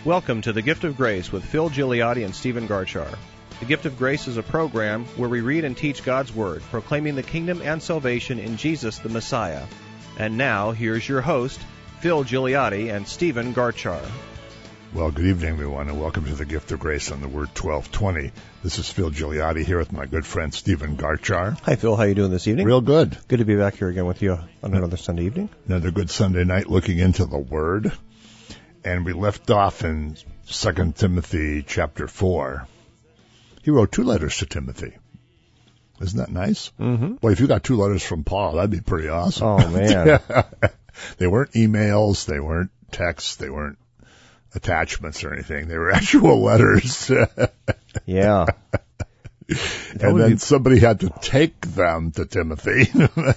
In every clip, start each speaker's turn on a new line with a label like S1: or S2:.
S1: Welcome to The Gift of Grace with Phil Gigliotti and Stephen Garchar. The Gift of Grace is a program where we read and teach God's Word, proclaiming the kingdom and salvation in Jesus the Messiah. And now, here's your host, Phil Gigliotti and Stephen Garchar.
S2: Well, good evening, everyone, and welcome to The Gift of Grace on the Word 1220. This is Phil Gigliotti here with my good friend Stephen Garchar.
S1: Hi, Phil. How are you doing this evening?
S2: Real good.
S1: Good to be back here again with you on another Sunday evening.
S2: Another good Sunday night looking into the Word. And we left off in 2 Timothy chapter 4. He wrote 2 letters to Timothy. Isn't that nice?
S1: Mm-hmm.
S2: Boy, if you got 2 letters from Paul, that'd be pretty awesome.
S1: Oh, man.
S2: They weren't emails. They weren't texts. They weren't attachments or anything. They were actual letters.
S1: Yeah.
S2: And then somebody had to take them to Timothy.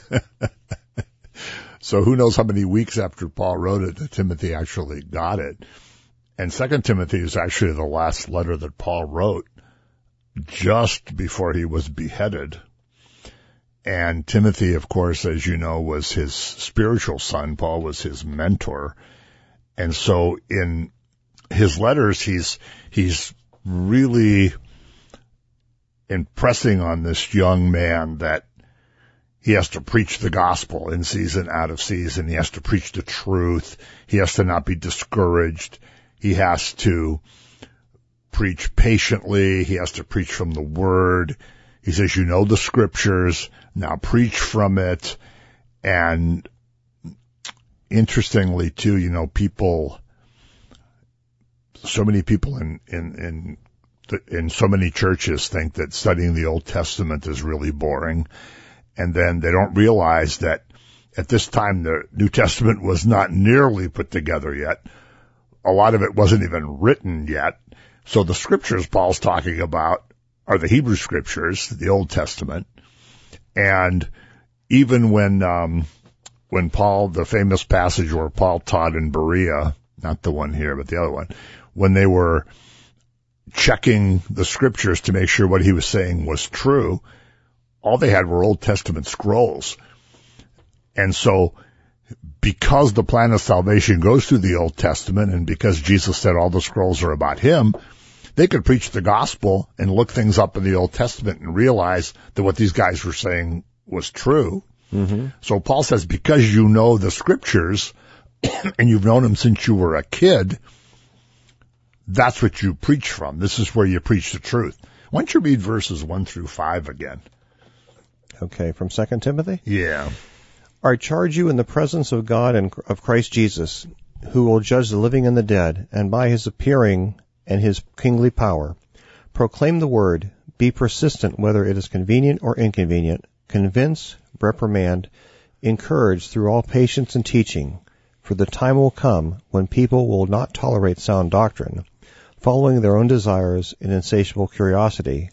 S2: So who knows how many weeks after Paul wrote it that Timothy actually got it. And 2 Timothy is actually the last letter that Paul wrote just before he was beheaded. And Timothy, of course, as you know, was his spiritual son. Paul was his mentor. And so in his letters, he's really impressing on this young man that he has to preach the gospel in season, out of season. He has to preach the truth. He has to not be discouraged. He has to preach patiently. He has to preach from the Word. He says, you know the Scriptures, now preach from it. And interestingly, too, you know, so many people in so many churches think that studying the Old Testament is really boring. And then they don't realize that at this time the New Testament was not nearly put together yet. A lot of it wasn't even written yet. So the scriptures Paul's talking about are the Hebrew scriptures, the Old Testament. And even when Paul, the famous passage where Paul taught in Berea, not the one here, but the other one, when they were checking the scriptures to make sure what he was saying was true, all they had were Old Testament scrolls. And so because the plan of salvation goes through the Old Testament and because Jesus said all the scrolls are about him, they could preach the gospel and look things up in the Old Testament and realize that what these guys were saying was true.
S1: Mm-hmm.
S2: So Paul says, because you know the scriptures and you've known them since you were a kid, that's what you preach from. This is where you preach the truth. Why don't you read verses 1 through 5 again?
S1: Okay, from 2 Timothy?
S2: Yeah.
S1: I charge you in the presence of God and of Christ Jesus, who will judge the living and the dead, and by his appearing and his kingly power, proclaim the word, be persistent whether it is convenient or inconvenient, convince, reprimand, encourage through all patience and teaching, for the time will come when people will not tolerate sound doctrine, following their own desires and insatiable curiosity,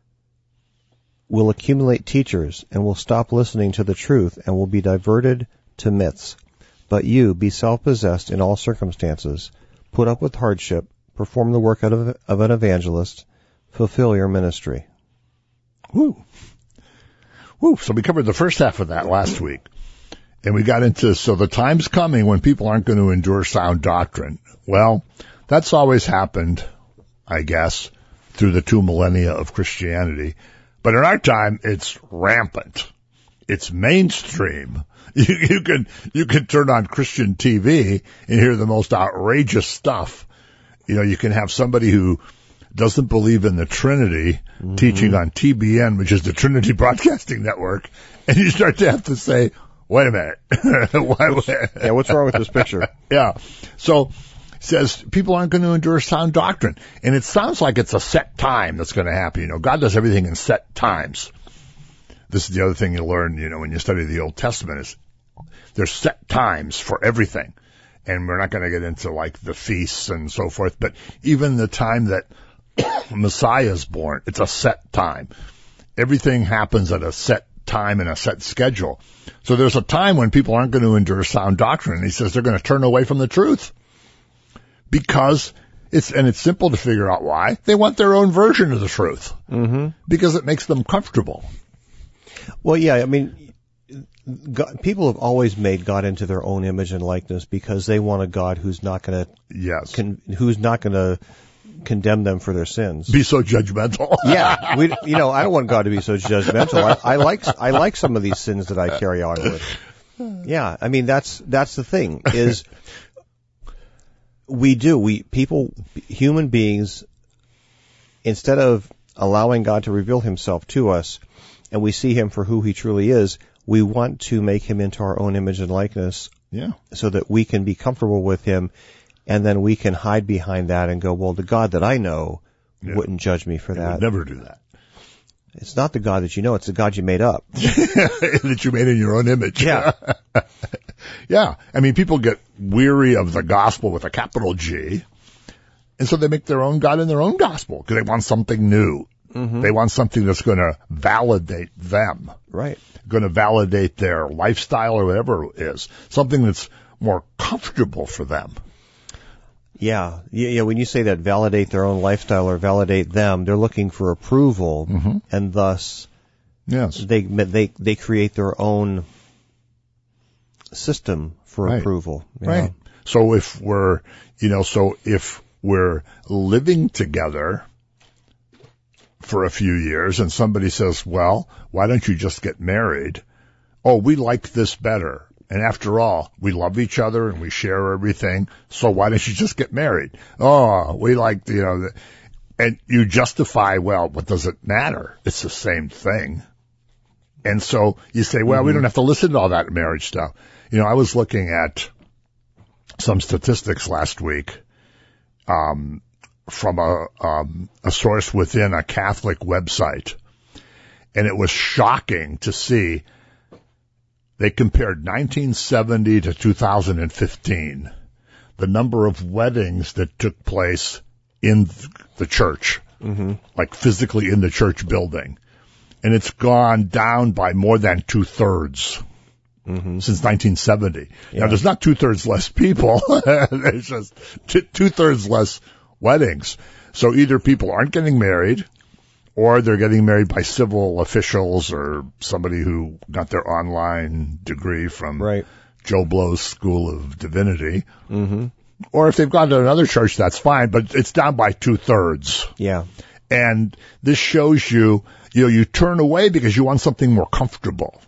S1: will accumulate teachers and will stop listening to the truth and will be diverted to myths. But you, be self-possessed in all circumstances, put up with hardship, perform the work of an evangelist, fulfill your ministry.
S2: Woo. Woo. So we covered the first half of that last week. And we got into, so the time's coming when people aren't going to endure sound doctrine. Well, that's always happened, I guess, through the 2 millennia of Christianity. But in our time, it's rampant. It's mainstream. You can turn on Christian TV and hear the most outrageous stuff. You know, you can have somebody who doesn't believe in the Trinity teaching on TBN, which is the Trinity Broadcasting Network, and you start to have to say, wait a minute.
S1: What's wrong with this picture?
S2: Yeah. So it says people aren't going to endure sound doctrine. And it sounds like it's a set time that's going to happen. You know, God does everything in set times. This is the other thing you learn, you know, when you study the Old Testament is there's set times for everything. And we're not going to get into like the feasts and so forth, but even the time that Messiah is born, it's a set time. Everything happens at a set time and a set schedule. So there's a time when people aren't going to endure sound doctrine. And he says they're going to turn away from the truth because it's simple to figure out why. They want their own version of the truth because it makes them comfortable.
S1: Well, yeah, I mean, people have always made God into their own image and likeness because they want a God who's not going to who's not going to condemn them for their sins.
S2: Be so judgmental.
S1: Yeah, I don't want God to be so judgmental. I like some of these sins that I carry on with. Yeah, I mean that's the thing is human beings, instead of allowing God to reveal himself to us and we see him for who he truly is, we want to make him into our own image and likeness.
S2: Yeah.
S1: So that we can be comfortable with him, and then we can hide behind that and go, well, the God that I know wouldn't judge me for that.
S2: Would never do that.
S1: It's not the God that you know, it's the God you made up.
S2: That you made in your own image.
S1: Yeah.
S2: Yeah. I mean, people get weary of the gospel with a capital G, and so they make their own God in their own gospel because they want something new. Mm-hmm. They want something that's going to validate them.
S1: Right.
S2: Going to validate their lifestyle or whatever it is. Something that's more comfortable for them.
S1: Yeah. When you say that, validate their own lifestyle or validate them, they're looking for approval, mm-hmm. and thus,
S2: yes,
S1: they create their own system for approval.
S2: Right. So if we're living together for a few years and somebody says, well, why don't you just get married? Oh, we like this better. And after all, we love each other and we share everything. So why don't you just get married? Oh, we like, and you justify, well, what does it matter? It's the same thing. And so you say, well, we don't have to listen to all that marriage stuff. I was looking at some statistics last week, from a source within a Catholic website. And it was shocking to see they compared 1970 to 2015, the number of weddings that took place in the church, mm-hmm. like physically in the church building. And it's gone down by more than 2/3 mm-hmm. since 1970. Yeah. Now, there's not 2/3 less people. There's just 2/3 less weddings. So either people aren't getting married, or they're getting married by civil officials or somebody who got their online degree from Joe Blow's School of Divinity. Mm-hmm. Or if they've gone to another church, that's fine, but it's down by 2/3.
S1: Yeah.
S2: And this shows you turn away because you want something more comfortable.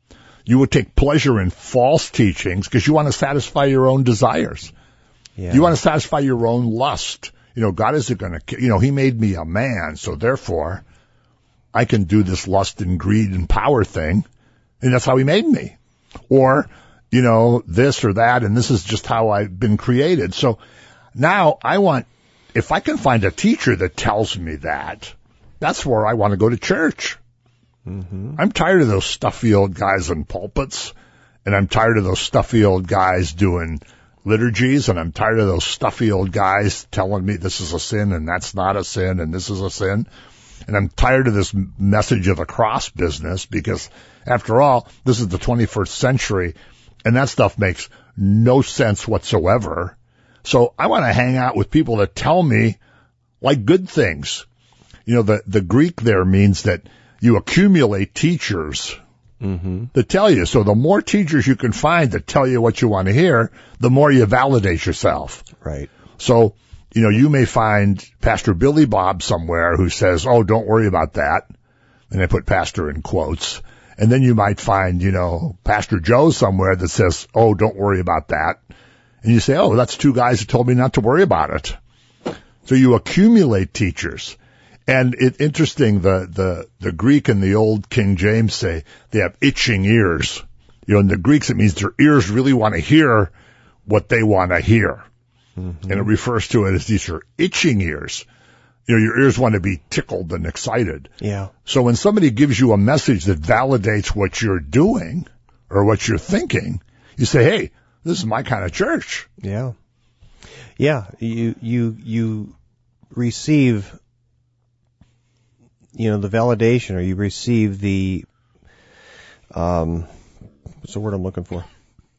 S2: You would take pleasure in false teachings because you want to satisfy your own desires. Yeah. You want to satisfy your own lust. God isn't going to, he made me a man, so therefore I can do this lust and greed and power thing, and that's how he made me. Or, this or that, and this is just how I've been created. So now if I can find a teacher that tells me that, that's where I want to go to church. Mm-hmm. I'm tired of those stuffy old guys in pulpits, and I'm tired of those stuffy old guys doing liturgies, and I'm tired of those stuffy old guys telling me this is a sin and that's not a sin and this is a sin. And I'm tired of this message of the cross business because, after all, this is the 21st century and that stuff makes no sense whatsoever. So I want to hang out with people that tell me like good things. The Greek there means that you accumulate teachers mm-hmm. that tell you. So the more teachers you can find that tell you what you want to hear, the more you validate yourself.
S1: Right.
S2: So, you may find Pastor Billy Bob somewhere who says, oh, don't worry about that. And I put pastor in quotes. And then you might find, Pastor Joe somewhere that says, oh, don't worry about that. And you say, oh, that's two guys who told me not to worry about it. So you accumulate teachers. And it's interesting, the Greek and the old King James say they have itching ears. In the Greeks, it means their ears really want to hear what they want to hear. Mm-hmm. And it refers to it as these are itching ears. Your ears want to be tickled and excited.
S1: Yeah.
S2: So when somebody gives you a message that validates what you're doing or what you're thinking, you say, hey, this is my kind of church.
S1: Yeah. Yeah. You receive the validation, or you receive the, what's the word I'm looking for?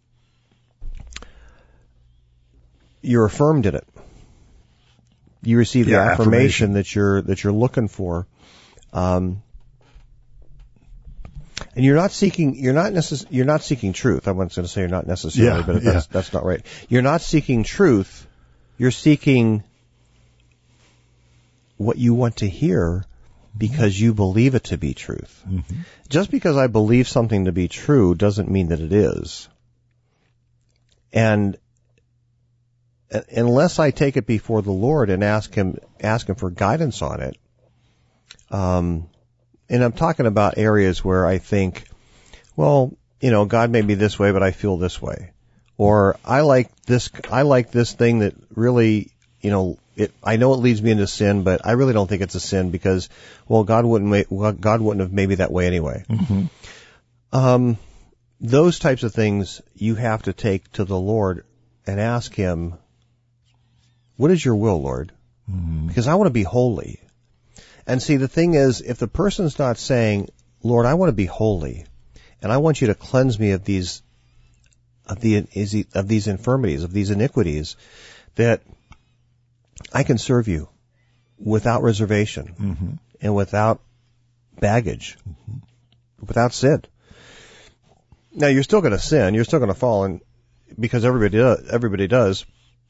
S1: You're affirmed in it. You receive the affirmation that you're looking for. And And you're not seeking truth. I wasn't going to say you're not necessarily, but that's not right. You're not seeking truth. You're seeking what you want to hear because you believe it to be truth.
S2: Mm-hmm.
S1: Just because I believe something to be true doesn't mean that it is. And unless I take it before the Lord and ask him for guidance on it, and I'm talking about areas where I think, well, God may be this way, but I feel this way. Or I like this thing that really, I know it leads me into sin, but I really don't think it's a sin because, well, God wouldn't have made me that way anyway.
S2: Mm-hmm.
S1: Those types of things you have to take to the Lord and ask him, what is your will, Lord?
S2: Mm-hmm.
S1: Because I want to be holy. And see, the thing is, if the person's not saying, Lord, I want to be holy, and I want you to cleanse me of these infirmities, of these iniquities, that I can serve you without reservation
S2: mm-hmm.
S1: and without baggage, without sin. Now, you're still going to sin. You're still going to fall, and because everybody does.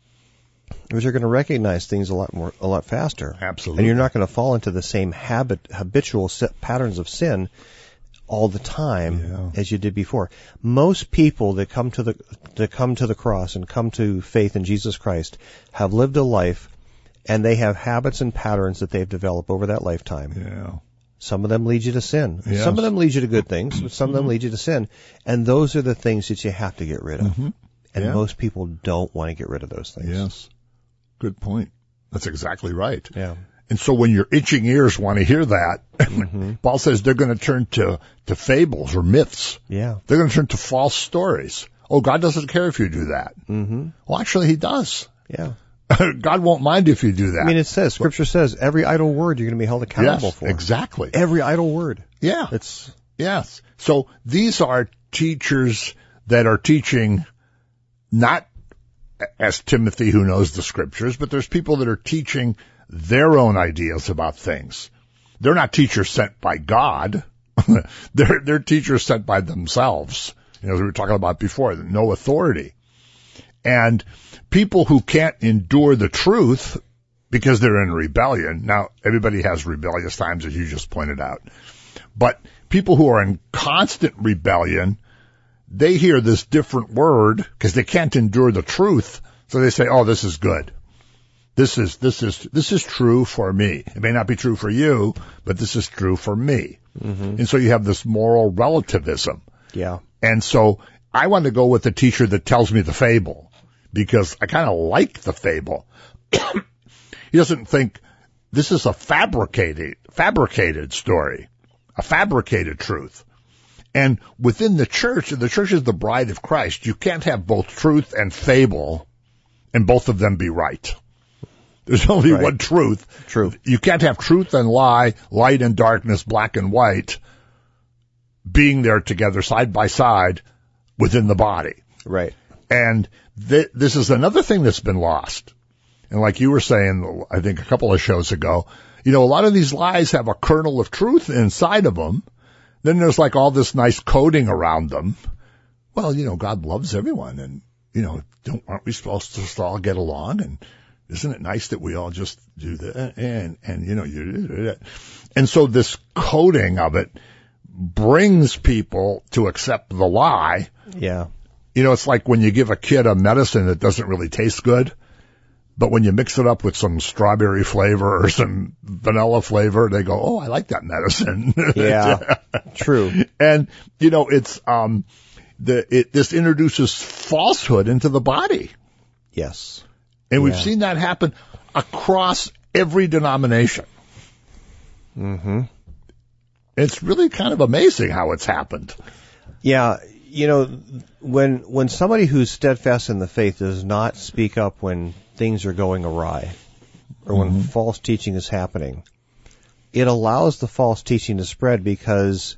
S1: But you're going to recognize things a lot faster.
S2: Absolutely.
S1: And you're not going to fall into the same habitual patterns of sin all the time as you did before. Most people that come to the cross and come to faith in Jesus Christ have lived a life, and they have habits and patterns that they've developed over that lifetime.
S2: Yeah.
S1: Some of them lead you to sin.
S2: Yes.
S1: Some of them lead you to good things, but some of them lead you to sin. And those are the things that you have to get rid of.
S2: Mm-hmm.
S1: And most people don't want to get rid of those things.
S2: Yes. Good point. That's exactly right.
S1: Yeah.
S2: And so when your itching ears want to hear that,
S1: Mm-hmm.
S2: Paul says they're going to turn to fables or myths.
S1: Yeah.
S2: They're going to turn to false stories. Oh, God doesn't care if you do that.
S1: Mm-hmm.
S2: Well, actually, he does.
S1: Yeah.
S2: God won't mind if you do that.
S1: I mean, Scripture says every idle word you're going to be held accountable for.
S2: Exactly.
S1: Every idle word.
S2: Yeah.
S1: It's
S2: Yes. So these are teachers that are teaching not as Timothy who knows the Scriptures, but there's people that are teaching their own ideas about things. They're not teachers sent by God. They're teachers sent by themselves. As we were talking about before, no authority. And people who can't endure the truth because they're in rebellion. Now, everybody has rebellious times, as you just pointed out. But people who are in constant rebellion, they hear this different word because they can't endure the truth. So they say, oh, this is good. This is true for me. It may not be true for you, but this is true for me.
S1: Mm-hmm.
S2: And so you have this moral relativism.
S1: Yeah.
S2: And so I want to go with the teacher that tells me the fable because I kind of like the fable. He doesn't think this is a fabricated story, a fabricated truth. And within the church is the bride of Christ. You can't have both truth and fable and both of them be right. There's only one truth.
S1: True.
S2: You can't have truth and lie, light and darkness, black and white, being there together side by side within the body.
S1: Right.
S2: And this is another thing that's been lost. And like you were saying, I think a couple of shows ago, a lot of these lies have a kernel of truth inside of them. Then there's like all this nice coding around them. Well, God loves everyone and, aren't we supposed to just all get along? And isn't it nice that we all just do that? And you do that. And so this coding of it brings people to accept the lie.
S1: Yeah.
S2: It's like when you give a kid a medicine that doesn't really taste good, but when you mix it up with some strawberry flavor or some vanilla flavor, they go, oh, I like that medicine.
S1: Yeah. True.
S2: And, it's, this introduces falsehood into the body.
S1: Yes.
S2: And we've seen that happen across every denomination.
S1: Mm-hmm.
S2: It's really kind of amazing how it's happened.
S1: Yeah. When somebody who's steadfast in the faith does not speak up when things are going awry or when false teaching is happening, it allows the false teaching to spread because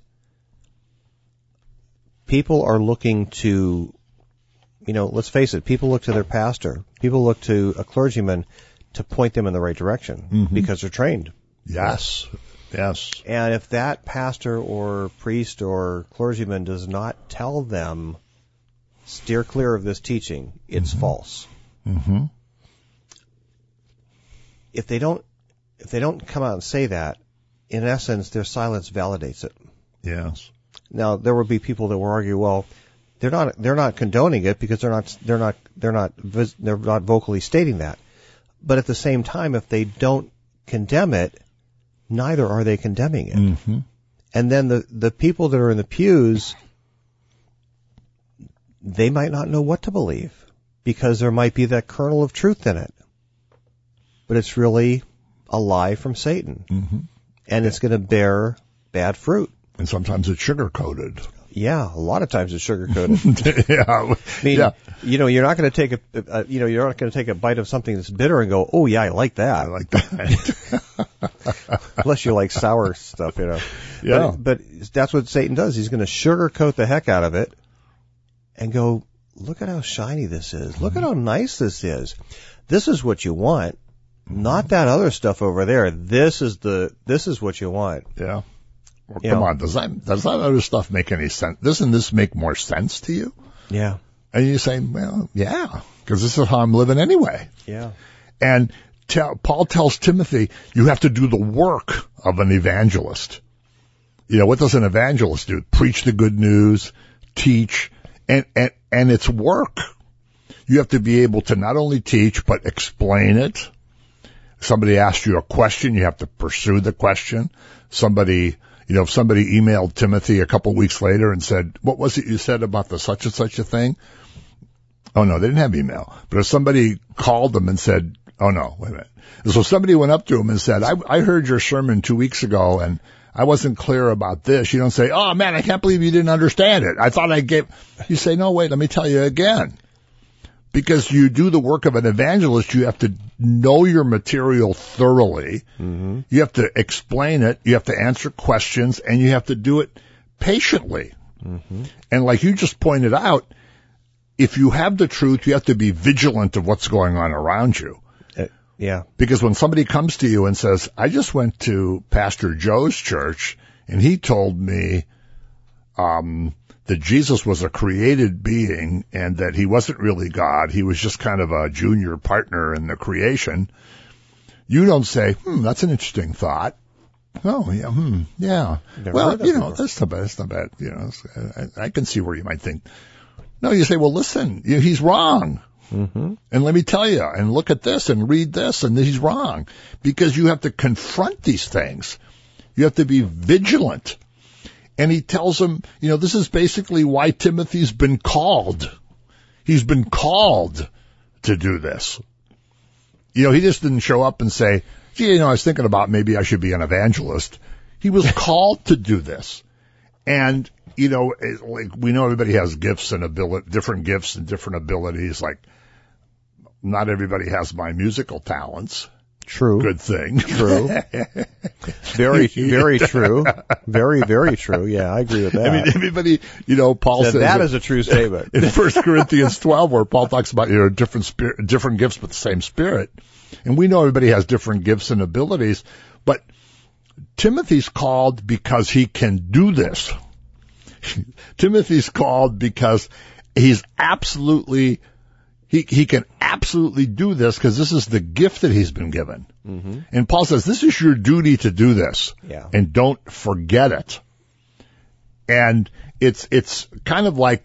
S1: people are looking to, let's face it, people look to their pastor, people look to a clergyman to point them in the right direction because they're trained.
S2: Yes. Yes.
S1: And if that pastor or priest or clergyman does not tell them, steer clear of this teaching, it's false.
S2: Mm-hmm.
S1: If they don't come out and say that, in essence, their silence validates it.
S2: Yes.
S1: Now, there will be people that will argue, well, they're not condoning it because they're not vocally stating that. But at the same time, if they don't condemn it, neither are they condemning it.
S2: Mm-hmm.
S1: And then the people that are in the pews, they might not know what to believe because there might be that kernel of truth in it. But it's really a lie from Satan.
S2: Mm-hmm.
S1: And it's going to bear bad fruit.
S2: And sometimes it's sugar-coated.
S1: Yeah, a lot of times it's sugar-coated.
S2: Yeah.
S1: I mean, you're not going to take you're not going to take a bite of something that's bitter and go, oh yeah, I like that.
S2: I like that.
S1: Unless you like sour stuff,
S2: Yeah.
S1: But that's what Satan does. He's going to sugarcoat the heck out of it and go, look at how shiny this is. Look at how nice this is. This is what you want. Not that other stuff over there. This is what you want.
S2: Yeah. Well, come on. Does that other stuff make any sense? Doesn't this make more sense to you?
S1: Yeah.
S2: And you say, well, yeah, because this is how I'm living anyway.
S1: Yeah.
S2: And Paul tells Timothy, you have to do the work of an evangelist. What does an evangelist do? Preach the good news, teach, and it's work. You have to be able to not only teach, but explain it. Somebody asks you a question, you have to pursue the question. If somebody emailed Timothy a couple weeks later and said, what was it you said about the such and such a thing? Oh no, they didn't have email. But if somebody called them and said, oh no, wait a minute. So somebody went up to him and said, I heard your sermon 2 weeks ago and I wasn't clear about this. You don't say, oh man, I can't believe you didn't understand it. I thought you say, no, wait, let me tell you again. Because you do the work of an evangelist, you have to know your material thoroughly. Mm-hmm. You have to explain it. You have to answer questions, and you have to do it patiently. Mm-hmm. And like you just pointed out, if you have the truth, you have to be vigilant of what's going on around you.
S1: Yeah.
S2: Because when somebody comes to you and says, I just went to Pastor Joe's church, and he told me that Jesus was a created being and that he wasn't really God. He was just kind of a junior partner in the creation. You don't say, that's an interesting thought. Oh, yeah, yeah. Well, that's not bad. That's not bad. I can see where you might think. No, you say, well, listen, he's wrong. Mm-hmm. And let me tell you, and look at this and read this, and he's wrong. Because you have to confront these things. You have to be vigilant. And he tells him, this is basically why Timothy's been called. He's been called to do this. He just didn't show up and say, gee, I was thinking about maybe I should be an evangelist. He was called to do this. And, like we know everybody has gifts and different gifts and different abilities. Like, not everybody has my musical talents.
S1: True.
S2: Good thing.
S1: True. Very, very true. Very, very true. Yeah, I agree with that.
S2: I mean, everybody, Paul says
S1: that is a true statement.
S2: In 1 Corinthians 12, where Paul talks about, different gifts but the same Spirit. And we know everybody has different gifts and abilities, but Timothy's called because he can do this. Timothy's called because he's absolutely He can absolutely do this because this is the gift that he's been given. Mm-hmm. And Paul says, this is your duty to do this.
S1: Yeah.
S2: And don't forget it. And it's kind of like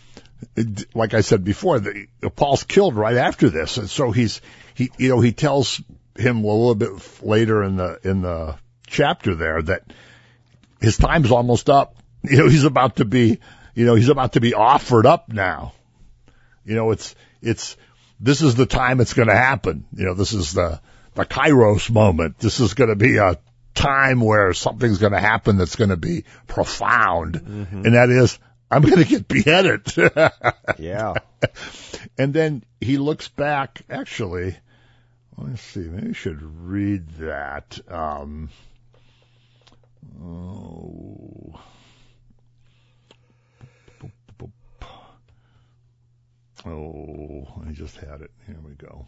S2: I said before, Paul's killed right after this. And so he tells him a little bit later in the chapter there that his time's almost up. He's about to be offered up now. This is the time it's going to happen. This is the Kairos moment. This is going to be a time where something's going to happen that's going to be profound. Mm-hmm. And that is, I'm going to get beheaded.
S1: Yeah.
S2: And then he looks back, actually, let's see, maybe we should read that. I just had it. Here we go.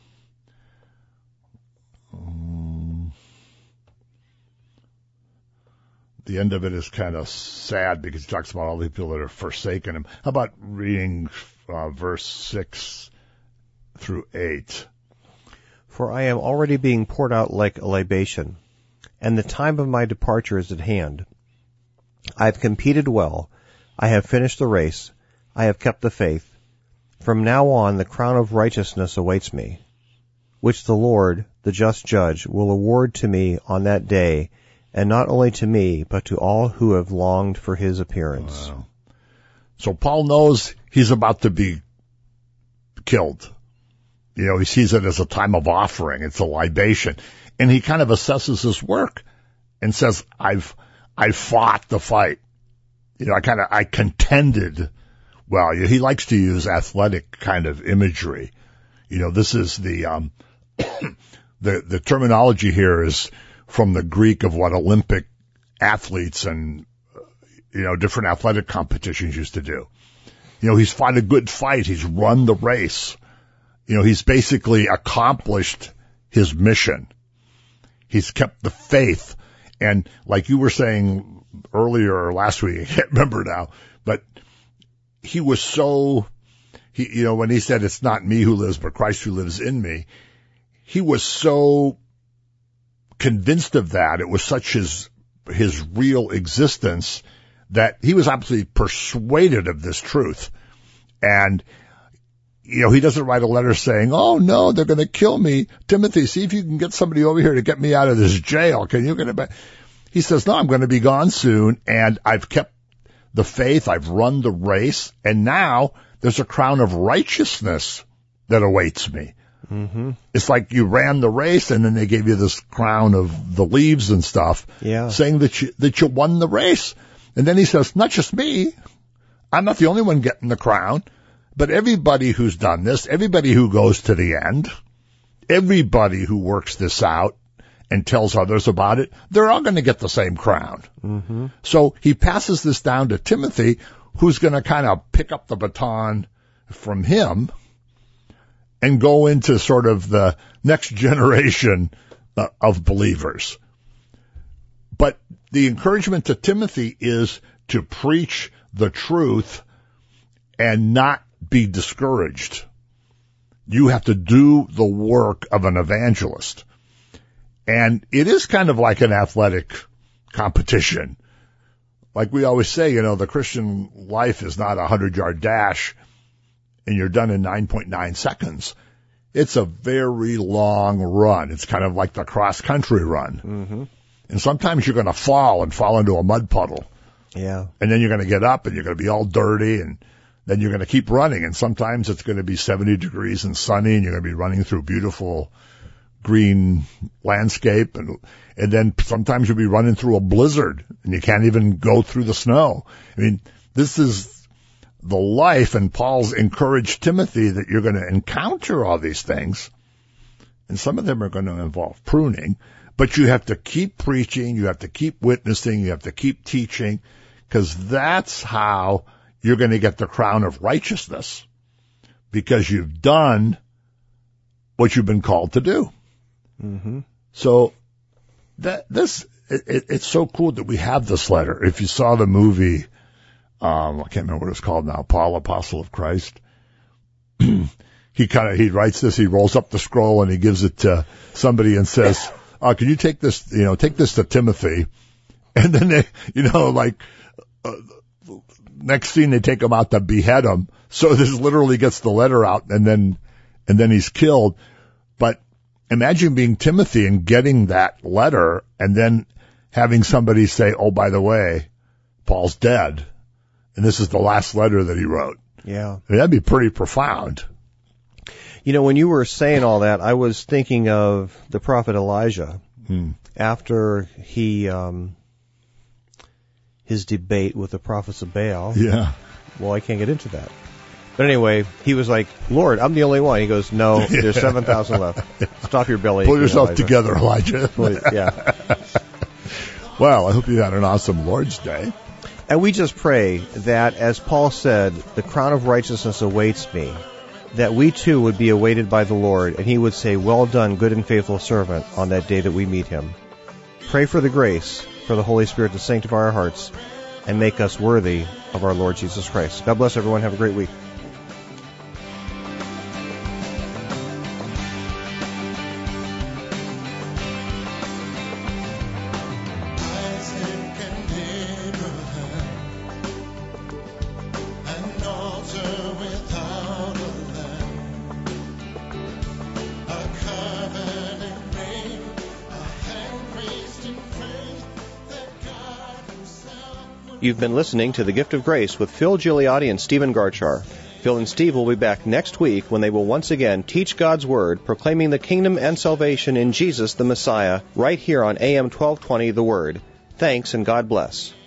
S2: the end of it is kind of sad because he talks about all the people that are forsaken him. How about reading verse 6 through 8?
S1: For I am already being poured out like a libation, and the time of my departure is at hand. I have competed well. I have finished the race. I have kept the faith. From now on, the crown of righteousness awaits me, which the Lord, the just judge, will award to me on that day, and not only to me, but to all who have longed for his appearance.
S2: Wow. So Paul knows he's about to be killed. You know, he sees it as a time of offering. It's a libation. And he kind of assesses his work and says, I've fought the fight. You know, I contended well. He likes to use athletic kind of imagery. You know, this is the terminology here is from the Greek of what Olympic athletes and, different athletic competitions used to do. You know, he's fought a good fight. He's run the race. You know, he's basically accomplished his mission. He's kept the faith. And like you were saying earlier or last week, I can't remember now, but he was so, when he said, it's not me who lives, but Christ who lives in me, he was so convinced of that. It was such his real existence that he was absolutely persuaded of this truth. And he doesn't write a letter saying, oh no, they're going to kill me. Timothy, see if you can get somebody over here to get me out of this jail. Can you get it back? He says, no, I'm going to be gone soon. And I've kept the faith. I've run the race. And now there's a crown of righteousness that awaits me. Mm-hmm. It's like you ran the race and then they gave you this crown of the leaves and stuff, saying that you won the race. And then he says, not just me. I'm not the only one getting the crown. But everybody who's done this, everybody who goes to the end, everybody who works this out and tells others about it, they're all going to get the same crown. Mm-hmm. So he passes this down to Timothy, who's going to kind of pick up the baton from him and go into sort of the next generation of believers. But the encouragement to Timothy is to preach the truth and not be discouraged. You have to do the work of an evangelist. And it is kind of like an athletic competition. Like we always say, the Christian life is not a 100-yard dash and you're done in 9.9 seconds. It's a very long run. It's kind of like the cross-country run. Mm-hmm. And sometimes you're going to fall into a mud puddle.
S1: Yeah.
S2: And then you're going to get up and you're going to be all dirty and then you're going to keep running. And sometimes it's going to be 70 degrees and sunny and you're going to be running through beautiful green landscape. And then sometimes you'll be running through a blizzard and you can't even go through the snow. I mean, this is the life, and Paul's encouraged Timothy that you're going to encounter all these things. And some of them are going to involve pruning, but you have to keep preaching. You have to keep witnessing. You have to keep teaching, because that's how you're going to get the crown of righteousness, because you've done what you've been called to do. Mm-hmm. So it's so cool that we have this letter. If you saw the movie, I can't remember what it's called now, Paul, Apostle of Christ. He writes this, he rolls up the scroll and he gives it to somebody and says, can you take this to Timothy? And then they, next scene, they take him out to behead him. So this literally gets the letter out and then he's killed. But imagine being Timothy and getting that letter and then having somebody say, oh, by the way, Paul's dead. And this is the last letter that he wrote.
S1: Yeah.
S2: I mean, that'd be pretty profound.
S1: When you were saying all that, I was thinking of the prophet Elijah. After his debate with the prophets of Baal.
S2: Yeah.
S1: Well, I can't get into that. But anyway, he was like, Lord, I'm the only one. He goes, no, there's 7,000 left. Stop your belly.
S2: Pull yourself together, Elijah.
S1: Yeah.
S2: Well, I hope you had an awesome Lord's Day.
S1: And we just pray that, as Paul said, the crown of righteousness awaits me, that we too would be awaited by the Lord, and he would say, well done, good and faithful servant, on that day that we meet him. Pray for the grace for the Holy Spirit to sanctify our hearts and make us worthy of our Lord Jesus Christ. God bless everyone. Have a great week. You've been listening to The Gift of Grace with Phil Gigliotti and Stephen Garchar. Phil and Steve will be back next week when they will once again teach God's Word, proclaiming the kingdom and salvation in Jesus the Messiah, right here on AM 1220 The Word. Thanks and God bless.